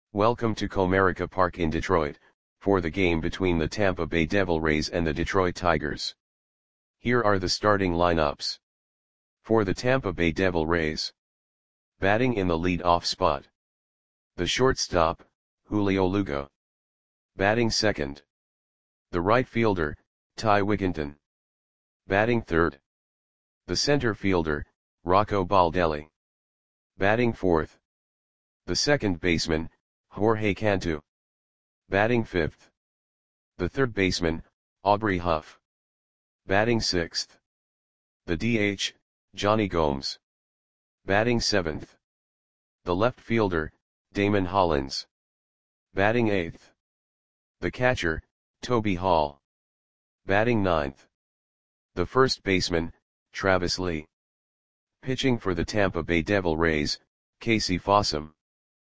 Welcome to Comerica Park in Detroit, for the game between the Tampa Bay Devil Rays and the Detroit Tigers. Here are the starting lineups. For the Tampa Bay Devil Rays. Batting in the lead-off spot. The shortstop, Julio Lugo. Batting second. The right fielder, Ty Wigginton. Batting third. The center fielder, Rocco Baldelli. Batting fourth. The second baseman, Jorge Cantu. Batting fifth. The third baseman, Aubrey Huff. Batting sixth. The DH, Johnny Gomes. Batting seventh. The left fielder, Damon Hollins. Batting eighth. The catcher, Toby Hall. Batting ninth. The first baseman, Travis Lee. Pitching for the Tampa Bay Devil Rays, Casey Fossum.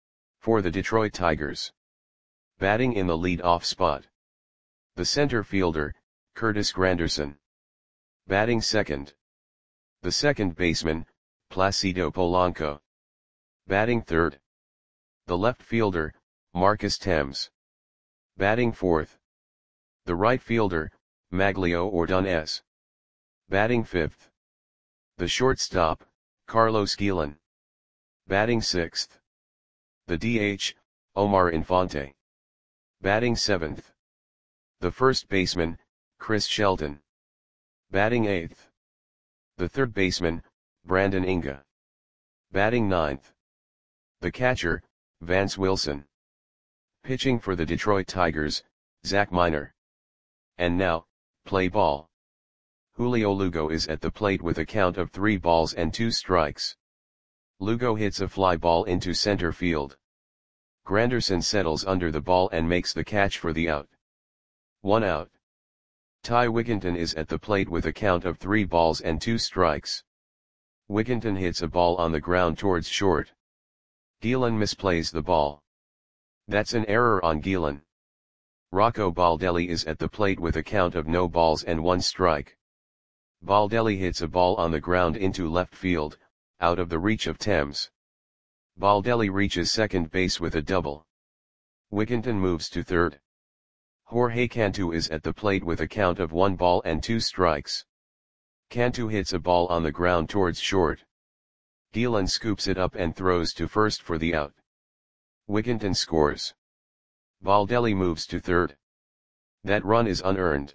For the Detroit Tigers. Batting in the lead-off spot. The center fielder, Curtis Granderson. Batting second. The second baseman, Placido Polanco. Batting third. The left fielder, Marcus Thames. Batting fourth. The right fielder, Maglio Ordonez. Batting fifth. The shortstop, Carlos Guillen. Batting sixth. The DH, Omar Infante. Batting seventh. The first baseman, Chris Shelton. Batting eighth. The third baseman, Brandon Inga. Batting ninth. The catcher, Vance Wilson. Pitching for the Detroit Tigers, Zach Miner. And now, play ball. Julio Lugo is at the plate with a count of 3 balls and 2 strikes. Lugo hits a fly ball into center field. Granderson settles under the ball and makes the catch for the out. 1 out. Ty Wigginton is at the plate with a count of 3 balls and 2 strikes. Wigginton hits a ball on the ground towards short. Guillen misplays the ball. That's an error on Guillen. Rocco Baldelli is at the plate with a count of no balls and 1 strike. Baldelli hits a ball on the ground into left field, out of the reach of Thames. Baldelli reaches second base with a double. Wigginton moves to third. Jorge Cantu is at the plate with a count of 1 ball and 2 strikes. Cantu hits a ball on the ground towards short. Guillen scoops it up and throws to first for the out. Wigginton scores. Baldelli moves to third. That run is unearned.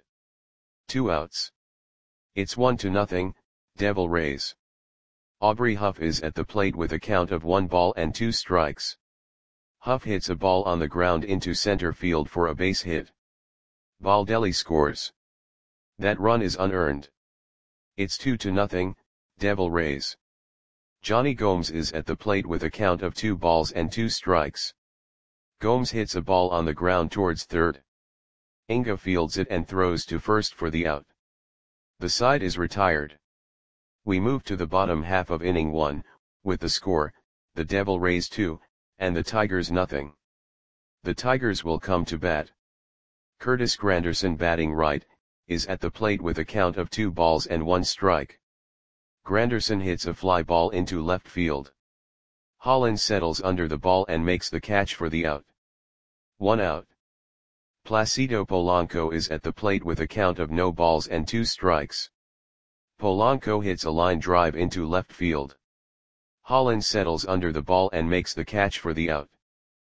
2 outs. It's 1-0, Devil Rays. Aubrey Huff is at the plate with a count of 1 ball and 2 strikes. Huff hits a ball on the ground into center field for a base hit. Baldelli scores. That run is unearned. It's 2-0, Devil Rays. Johnny Gomes is at the plate with a count of 2 balls and 2 strikes. Gomes hits a ball on the ground towards third. Inga fields it and throws to first for the out. The side is retired. We move to the bottom half of inning 1, with the score, the Devil Rays 2, and the Tigers nothing. The Tigers will come to bat. Curtis Granderson, batting right, is at the plate with a count of 2 balls and 1 strike. Granderson hits a fly ball into left field. Hollins settles under the ball and makes the catch for the out. 1 out. Placido Polanco is at the plate with a count of no balls and 2 strikes. Polanco hits a line drive into left field. Hollins settles under the ball and makes the catch for the out.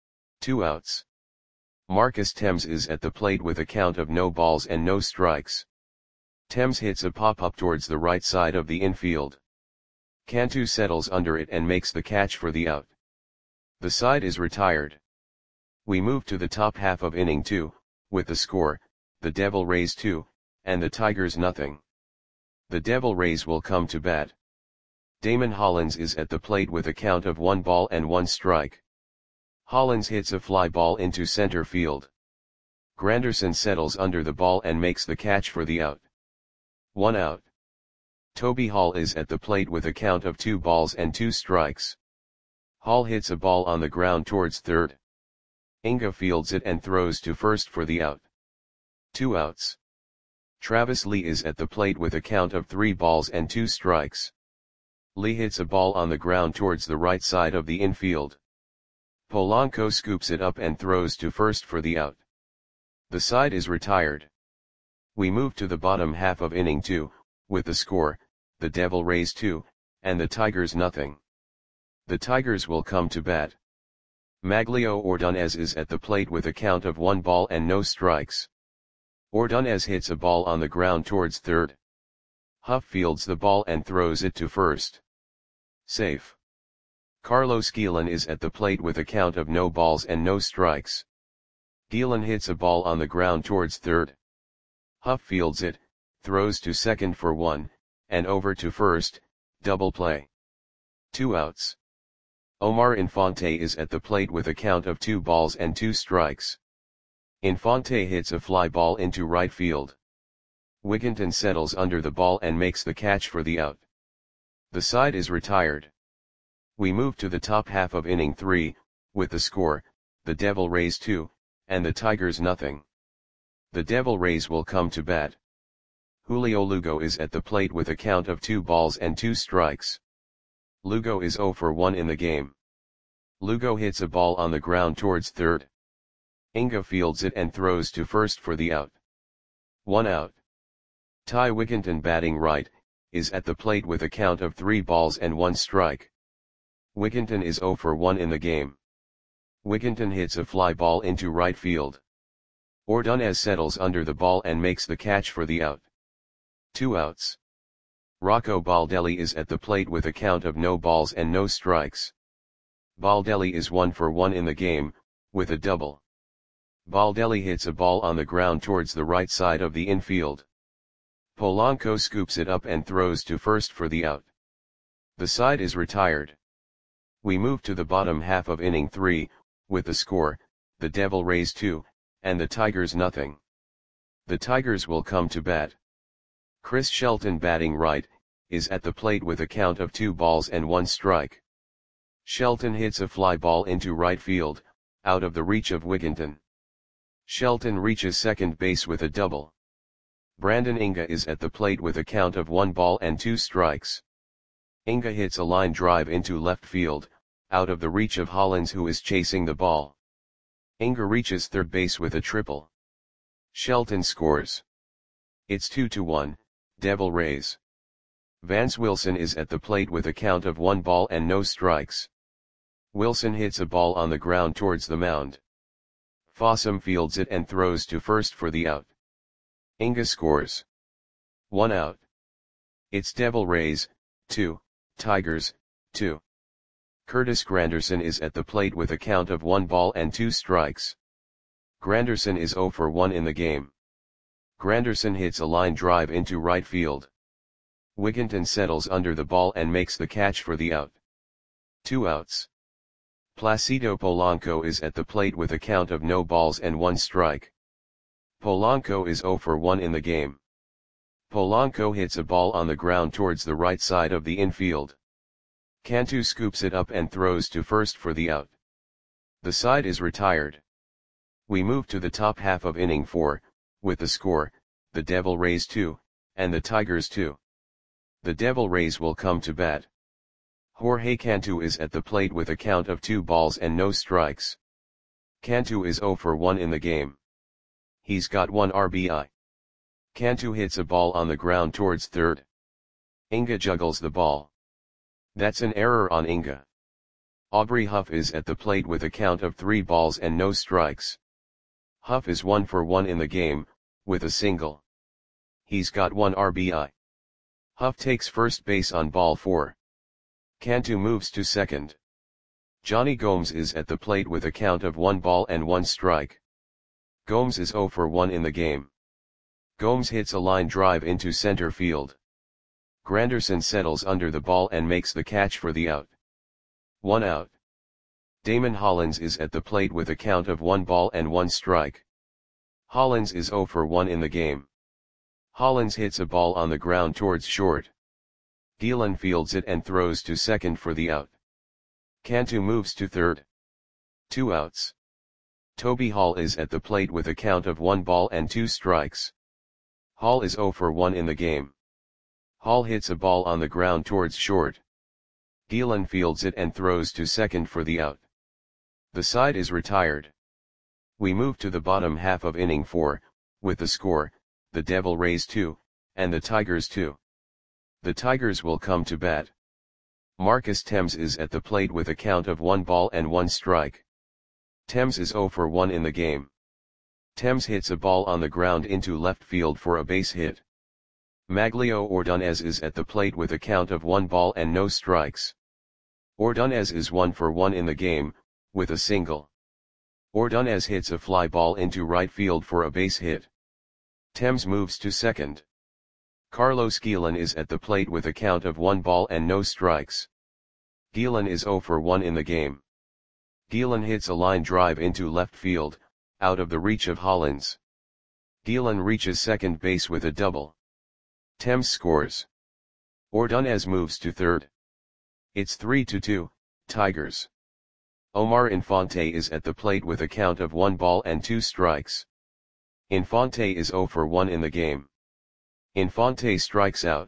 2 outs. Marcus Thames is at the plate with a count of no balls and no strikes. Thames hits a pop-up towards the right side of the infield. Cantu settles under it and makes the catch for the out. The side is retired. We move to the top half of inning 2, with the score, the Devil Rays 2, and the Tigers nothing. The Devil Rays will come to bat. Damon Hollins is at the plate with a count of 1 ball and 1 strike. Hollins hits a fly ball into center field. Granderson settles under the ball and makes the catch for the out. 1 out. Toby Hall is at the plate with a count of 2 balls and 2 strikes. Hall hits a ball on the ground towards third. Inga fields it and throws to first for the out. 2 outs. Travis Lee is at the plate with a count of 3 balls and 2 strikes. Lee hits a ball on the ground towards the right side of the infield. Polanco scoops it up and throws to first for the out. The side is retired. We move to the bottom half of inning 2, with the score, the Devil Rays 2, and the Tigers nothing. The Tigers will come to bat. Maglio Ordonez is at the plate with a count of 1 ball and no strikes. Ordonez hits a ball on the ground towards third. Huff fields the ball and throws it to first. Safe. Carlos Guillen is at the plate with a count of no balls and no strikes. Guillen hits a ball on the ground towards third. Huff fields it, throws to second for 1, and over to first, double play. 2 outs. Omar Infante is at the plate with a count of 2 balls and 2 strikes. Infante hits a fly ball into right field. Wigginton settles under the ball and makes the catch for the out. The side is retired. We move to the top half of inning 3, with the score, the Devil Rays 2, and the Tigers nothing. The Devil Rays will come to bat. Julio Lugo is at the plate with a count of 2 balls and 2 strikes. Lugo is 0 for 1 in the game. Lugo hits a ball on the ground towards third. Inga fields it and throws to first for the out. 1 out. Ty Wigginton, batting right, is at the plate with a count of 3 balls and 1 strike. Wigginton is 0 for 1 in the game. Wigginton hits a fly ball into right field. Ordonez settles under the ball and makes the catch for the out. 2 outs. Rocco Baldelli is at the plate with a count of no balls and no strikes. Baldelli is 1 for 1 in the game, with a double. Baldelli hits a ball on the ground towards the right side of the infield. Polanco scoops it up and throws to first for the out. The side is retired. We move to the bottom half of inning 3, with the score, the Devil Rays 2, and the Tigers nothing. The Tigers will come to bat. Chris Shelton, batting right, is at the plate with a count of 2 balls and 1 strike. Shelton hits a fly ball into right field, out of the reach of Wigginton. Shelton reaches second base with a double. Brandon Inga is at the plate with a count of 1 ball and 2 strikes. Inga hits a line drive into left field, out of the reach of Hollins, who is chasing the ball. Inga reaches third base with a triple. Shelton scores. It's 2-1, Devil Rays. Vance Wilson is at the plate with a count of 1 ball and no strikes. Wilson hits a ball on the ground towards the mound. Fossum fields it and throws to first for the out. Inga scores. 1 out. It's Devil Rays 2, Tigers 2. Curtis Granderson is at the plate with a count of 1 ball and 2 strikes. Granderson is 0 for 1 in the game. Granderson hits a line drive into right field. Wigginton settles under the ball and makes the catch for the out. 2 outs. Placido Polanco is at the plate with a count of no balls and 1 strike. Polanco is 0 for 1 in the game. Polanco hits a ball on the ground towards the right side of the infield. Cantu scoops it up and throws to first for the out. The side is retired. We move to the top half of inning 4, with the score, the Devil Rays 2, and the Tigers 2. The Devil Rays will come to bat. Jorge Cantu is at the plate with a count of 2 balls and no strikes. Cantu is 0 for 1 in the game. He's got 1 RBI. Cantu hits a ball on the ground towards third. Inga juggles the ball. That's an error on Inga. Aubrey Huff is at the plate with a count of 3 balls and no strikes. Huff is 1 for 1 in the game, with a single. He's got 1 RBI. Huff takes first base on ball 4. Cantu moves to second. Johnny Gomes is at the plate with a count of 1 ball and 1 strike. Gomes is 0 for 1 in the game. Gomes hits a line drive into center field. Granderson settles under the ball and makes the catch for the out. 1 out. Damon Hollins is at the plate with a count of 1 ball and 1 strike. Hollins is 0 for 1 in the game. Hollins hits a ball on the ground towards short. Guillen fields it and throws to second for the out. Cantu moves to third. 2 outs. Toby Hall is at the plate with a count of 1 ball and 2 strikes. Hall is 0 for 1 in the game. Hall hits a ball on the ground towards short. Guillen fields it and throws to second for the out. The side is retired. We move to the bottom half of inning 4, with the score, the Devil Rays 2, and the Tigers 2. The Tigers will come to bat. Marcus Thames is at the plate with a count of 1 ball and 1 strike. Thames is 0 for 1 in the game. Thames hits a ball on the ground into left field for a base hit. Maglio Ordonez is at the plate with a count of 1 ball and no strikes. Ordonez is 1 for 1 in the game, with a single. Ordonez hits a fly ball into right field for a base hit. Thames moves to second. Carlos Guillen is at the plate with a count of 1 ball and no strikes. Guillen is 0 for 1 in the game. Guillen hits a line drive into left field, out of the reach of Hollins. Guillen reaches second base with a double. Thames scores. Ordonez moves to third. It's 3-2, Tigers. Omar Infante is at the plate with a count of 1 ball and 2 strikes. Infante is 0 for 1 in the game. Infante strikes out.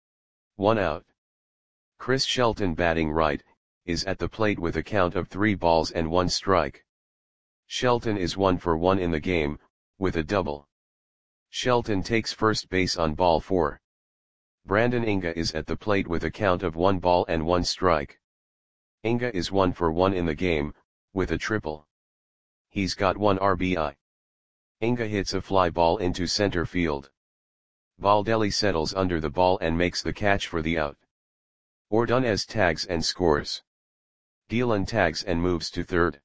1 out. Chris Shelton, batting right, is at the plate with a count of 3 balls and 1 strike. Shelton is 1 for 1 in the game, with a double. Shelton takes first base on ball 4. Brandon Inga is at the plate with a count of 1 ball and 1 strike. Inga is 1 for 1 in the game, with a triple. He's got 1 RBI. Inga hits a fly ball into center field. Baldelli settles under the ball and makes the catch for the out. Ordonez tags and scores. Guillen tags and moves to third.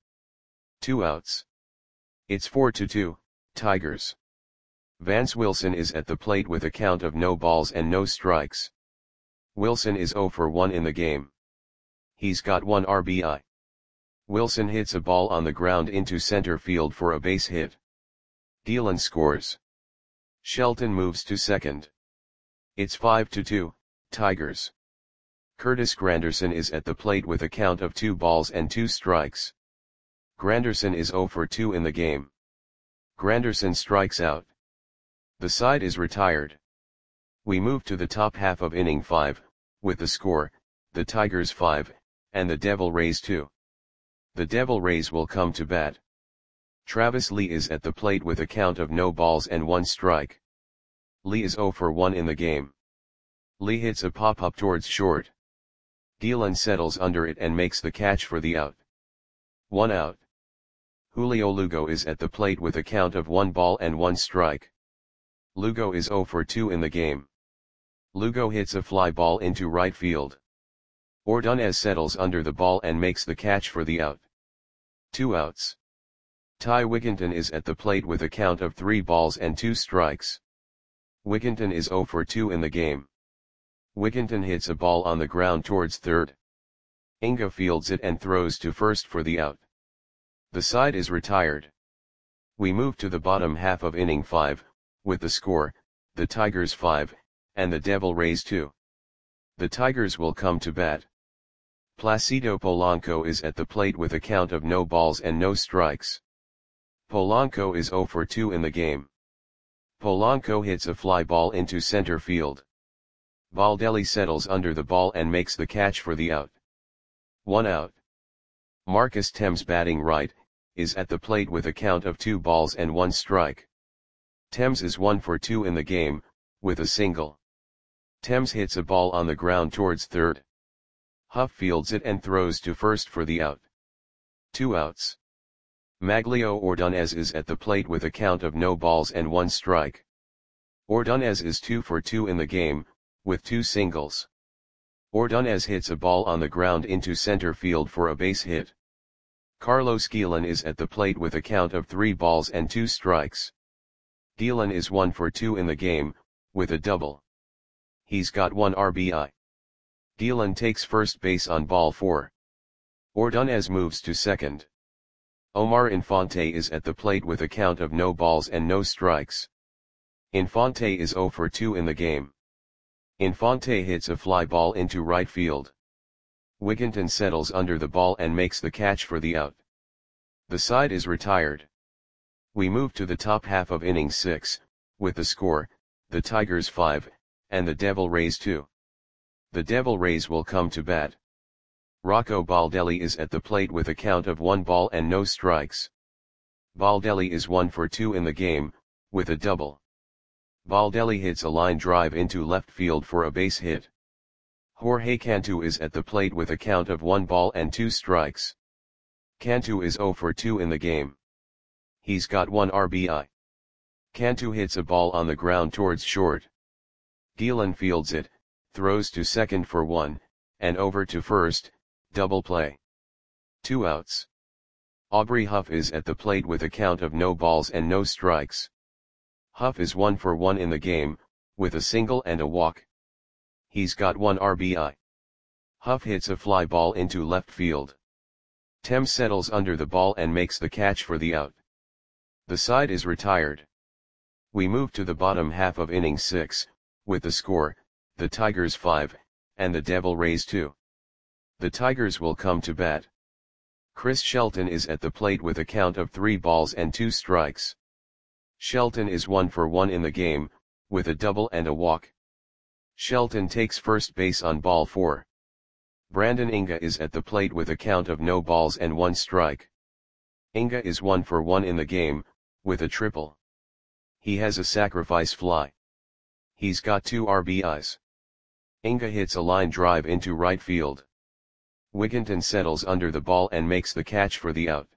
2 outs. It's 4-2, Tigers. Vance Wilson is at the plate with a count of no balls and no strikes. Wilson is 0 for 1 in the game. He's got 1 RBI. Wilson hits a ball on the ground into center field for a base hit. Guillen scores. Shelton moves to second. It's 5-2, Tigers. Curtis Granderson is at the plate with a count of 2 balls and 2 strikes. Granderson is 0 for 2 in the game. Granderson strikes out. The side is retired. We move to the top half of inning 5, with the score, the Tigers 5, and the Devil Rays 2. The Devil Rays will come to bat. Travis Lee is at the plate with a count of no balls and 1 strike. Lee is 0 for 1 in the game. Lee hits a pop-up towards short. Guillen settles under it and makes the catch for the out. 1 out. Julio Lugo is at the plate with a count of 1 ball and 1 strike. Lugo is 0 for 2 in the game. Lugo hits a fly ball into right field. Ordonez settles under the ball and makes the catch for the out. 2 outs. Ty Wigginton is at the plate with a count of 3 balls and 2 strikes. Wigginton is 0 for 2 in the game. Wigginton hits a ball on the ground towards third. Inga fields it and throws to first for the out. The side is retired. We move to the bottom half of inning 5, with the score, the Tigers 5, and the Devil Rays 2. The Tigers will come to bat. Placido Polanco is at the plate with a count of no balls and no strikes. Polanco is 0 for 2 in the game. Polanco hits a fly ball into center field. Baldelli settles under the ball and makes the catch for the out. 1 out. Marcus Thames, batting right, is at the plate with a count of 2 balls and 1 strike. Thames is 1 for 2 in the game, with a single. Thames hits a ball on the ground towards third. Huff fields it and throws to first for the out. 2 outs. Maglio Ordonez is at the plate with a count of no balls and 1 strike. Ordonez is 2 for 2 in the game, with 2 singles. Ordonez hits a ball on the ground into center field for a base hit. Carlos Guillen is at the plate with a count of 3 balls and 2 strikes. Guillen is 1 for 2 in the game, with a double. He's got 1 RBI. Guillen takes first base on ball 4. Ordonez moves to second. Omar Infante is at the plate with a count of no balls and no strikes. Infante is 0 for 2 in the game. Infante hits a fly ball into right field. Wigginton settles under the ball and makes the catch for the out. The side is retired. We move to the top half of inning 6, with the score, the Tigers 5, and the Devil Rays 2. The Devil Rays will come to bat. Rocco Baldelli is at the plate with a count of 1 ball and no strikes. Baldelli is 1 for 2 in the game, with a double. Baldelli hits a line drive into left field for a base hit. Jorge Cantu is at the plate with a count of 1 ball and 2 strikes. Cantu is 0 for 2 in the game. He's got 1 RBI. Cantu hits a ball on the ground towards short. Gielan fields it, throws to second for 1, and over to first, double play. 2 outs. Aubrey Huff is at the plate with a count of no balls and no strikes. Huff is 1 for 1 in the game, with a single and a walk. He's got 1 RBI. Huff hits a fly ball into left field. Thames settles under the ball and makes the catch for the out. The side is retired. We move to the bottom half of inning 6, with the score, the Tigers 5, and the Devil Rays 2. The Tigers will come to bat. Chris Shelton is at the plate with a count of 3 balls and 2 strikes. Shelton is 1 for 1 in the game, with a double and a walk. Shelton takes first base on ball 4. Brandon Inga is at the plate with a count of no balls and 1 strike. Inga is 1 for 1 in the game, with a triple. He has a sacrifice fly. He's got 2 RBIs. Inga hits a line drive into right field. Wigginton settles under the ball and makes the catch for the out.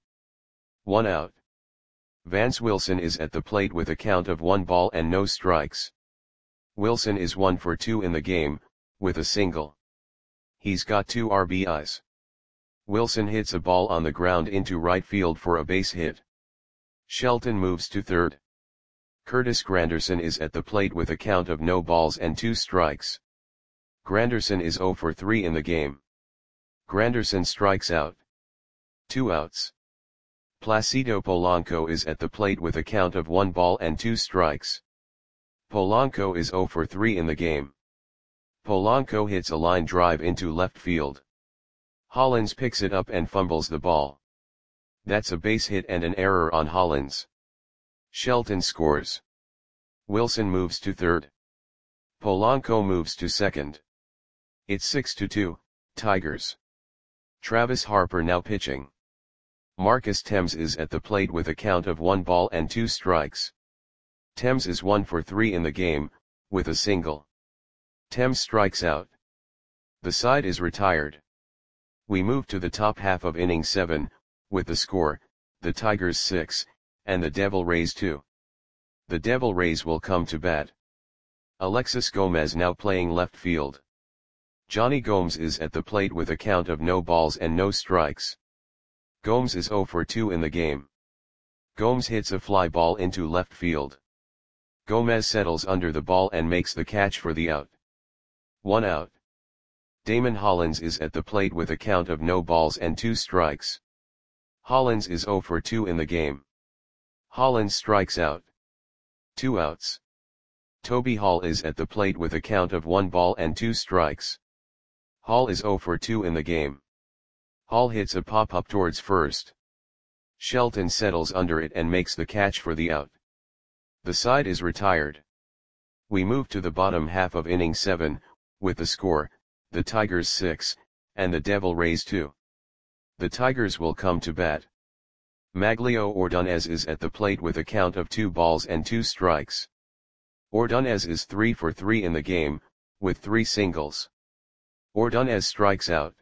1 out. Vance Wilson is at the plate with a count of 1 ball and no strikes. Wilson is 1 for 2 in the game, with a single. He's got 2 RBIs. Wilson hits a ball on the ground into right field for a base hit. Shelton moves to third. Curtis Granderson is at the plate with a count of no balls and 2 strikes. Granderson is 0 for 3 in the game. Granderson strikes out. 2 outs. Placido Polanco is at the plate with a count of 1 ball and 2 strikes. Polanco is 0 for 3 in the game. Polanco hits a line drive into left field. Hollins picks it up and fumbles the ball. That's a base hit and an error on Hollins. Shelton scores. Wilson moves to third. Polanco moves to second. It's 6-2, Tigers. Travis Harper now pitching. Marcus Thames is at the plate with a count of 1 ball and 2 strikes. Thames is 1 for 3 in the game, with a single. Thames strikes out. The side is retired. We move to the top half of inning 7, with the score, the Tigers 6, and the Devil Rays 2. The Devil Rays will come to bat. Alexis Gomez now playing left field. Johnny Gomes is at the plate with a count of no balls and no strikes. Gomes is 0 for 2 in the game. Gomes hits a fly ball into left field. Gomez settles under the ball and makes the catch for the out. 1 out. Damon Hollins is at the plate with a count of no balls and 2 strikes. Hollins is 0 for 2 in the game. Hollins strikes out. 2 outs. Toby Hall is at the plate with a count of 1 ball and 2 strikes. Hall is 0 for 2 in the game. Hall hits a pop-up towards first. Shelton settles under it and makes the catch for the out. The side is retired. We move to the bottom half of inning 7, with the score, the Tigers 6, and the Devil Rays 2. The Tigers will come to bat. Maglio Ordonez is at the plate with a count of 2 balls and 2 strikes. Ordonez is 3 for 3 in the game, with 3 singles. Ordonez strikes out.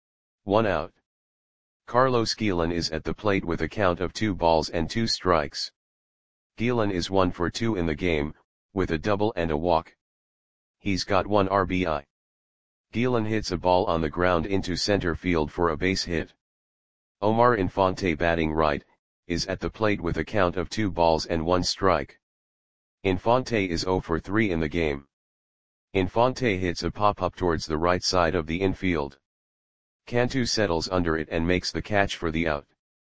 1 out. Carlos Gielan is at the plate with a count of 2 balls and 2 strikes. Gielan is 1 for 2 in the game, with a double and a walk. He's got 1 RBI. Gielan hits a ball on the ground into center field for a base hit. Omar Infante batting right, is at the plate with a count of 2 balls and 1 strike. Infante is 0 for 3 in the game. Infante hits a pop-up towards the right side of the infield. Cantu settles under it and makes the catch for the out.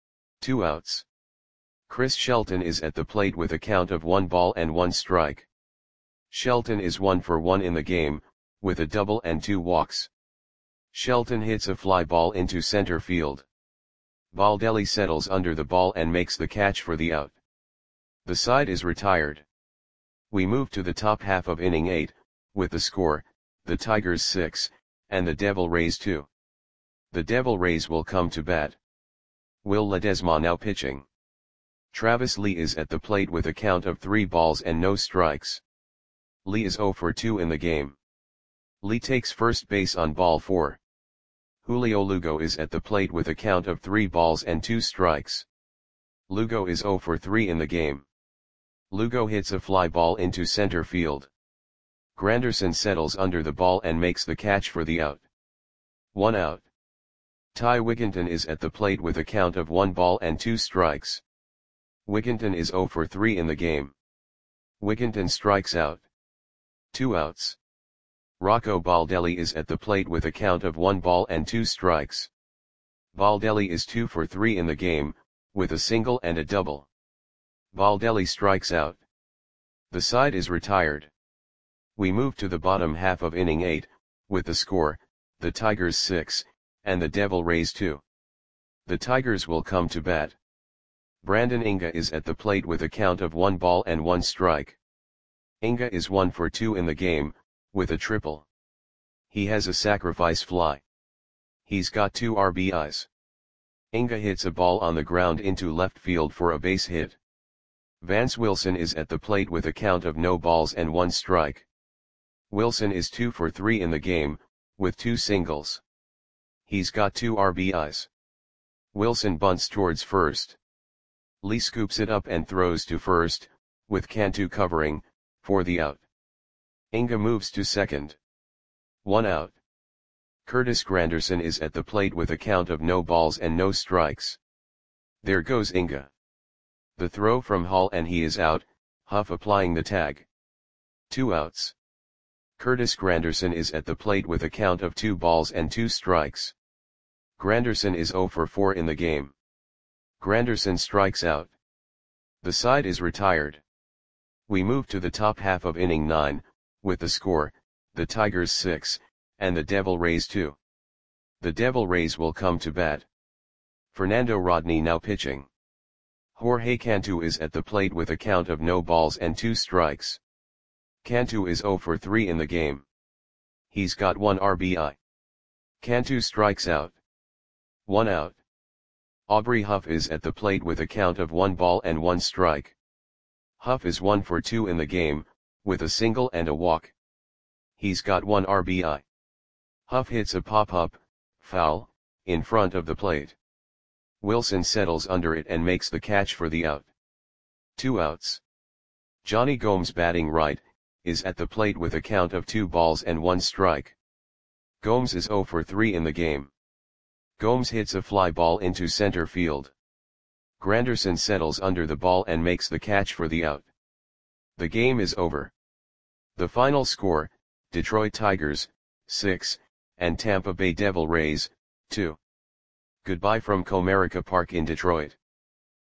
2 outs. Chris Shelton is at the plate with a count of 1 ball and 1 strike. Shelton is 1 for 1 in the game, with a double and 2 walks. Shelton hits a fly ball into center field. Baldelli settles under the ball and makes the catch for the out. The side is retired. We move to the top half of inning 8, with the score, the Tigers 6, and the Devil Rays 2. The Devil Rays will come to bat. Will Ledesma now pitching. Travis Lee is at the plate with a count of 3 balls and no strikes. Lee is 0 for 2 in the game. Lee takes first base on ball 4. Julio Lugo is at the plate with a count of 3 balls and 2 strikes. Lugo is 0 for 3 in the game. Lugo hits a fly ball into center field. Granderson settles under the ball and makes the catch for the out. 1 out. Ty Wigginton is at the plate with a count of 1 ball and 2 strikes. Wigginton is 0 for 3 in the game. Wigginton strikes out. 2 outs. Rocco Baldelli is at the plate with a count of 1 ball and 2 strikes. Baldelli is 2 for 3 in the game, with a single and a double. Baldelli strikes out. The side is retired. We move to the bottom half of inning 8, with the score, the Tigers 6, and the Devil Rays 2. The Tigers will come to bat. Brandon Inga is at the plate with a count of 1 ball and 1 strike. Inga is 1 for 2 in the game, with a triple. He has a sacrifice fly. He's got 2 RBIs. Inga hits a ball on the ground into left field for a base hit. Vance Wilson is at the plate with a count of no balls and 1 strike. Wilson is 2 for 3 in the game, with 2 singles. He's got 2 RBIs. Wilson bunts towards first. Lee scoops it up and throws to first, with Cantu covering, for the out. Inga moves to second. 1 out. Curtis Granderson is at the plate with a count of no balls and no strikes. There goes Inga. The throw from Hall and he is out, Huff applying the tag. 2 outs. Curtis Granderson is at the plate with a count of 2 balls and 2 strikes. Granderson is 0 for 4 in the game. Granderson strikes out. The side is retired. We move to the top half of inning 9, with the score, the Tigers 6, and the Devil Rays 2. The Devil Rays will come to bat. Fernando Rodney now pitching. Jorge Cantu is at the plate with a count of no balls and 2 strikes. Cantu is 0 for 3 in the game. He's got 1 RBI. Cantu strikes out. 1 out. Aubrey Huff is at the plate with a count of 1 ball and 1 strike. Huff is 1 for 2 in the game, with a single and a walk. He's got 1 RBI. Huff hits a pop-up, foul, in front of the plate. Wilson settles under it and makes the catch for the out. 2 outs. Johnny Gomes batting right, is at the plate with a count of 2 balls and 1 strike. Gomes is 0 for 3 in the game. Gomes hits a fly ball into center field. Granderson settles under the ball and makes the catch for the out. The game is over. The final score, Detroit Tigers, 6, and Tampa Bay Devil Rays, 2. Goodbye from Comerica Park in Detroit.